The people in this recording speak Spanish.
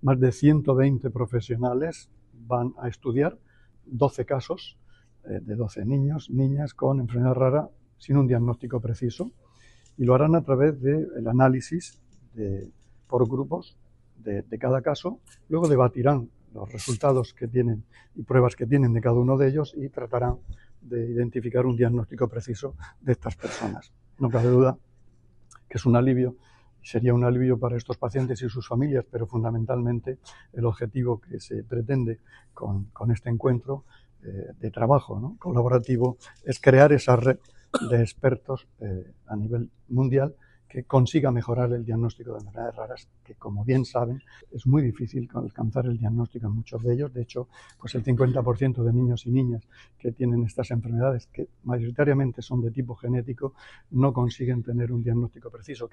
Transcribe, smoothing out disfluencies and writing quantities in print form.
más de 120 profesionales van a estudiar 12 casos de 12 niños, niñas con enfermedad rara sin un diagnóstico preciso, y lo harán a través del análisis por grupos de cada caso. Luego debatirán los resultados que tienen y pruebas que tienen de cada uno de ellos y tratarán de identificar un diagnóstico preciso de estas personas. No cabe duda que es un alivio, sería un alivio para estos pacientes y sus familias, pero fundamentalmente el objetivo que se pretende con este encuentro de trabajo, ¿no?, colaborativo, es crear esa red de expertos a nivel mundial que consiga mejorar el diagnóstico de enfermedades raras, que, como bien saben, es muy difícil alcanzar el diagnóstico en muchos de ellos. De hecho, pues el 50% de niños y niñas que tienen estas enfermedades, que mayoritariamente son de tipo genético, no consiguen tener un diagnóstico preciso.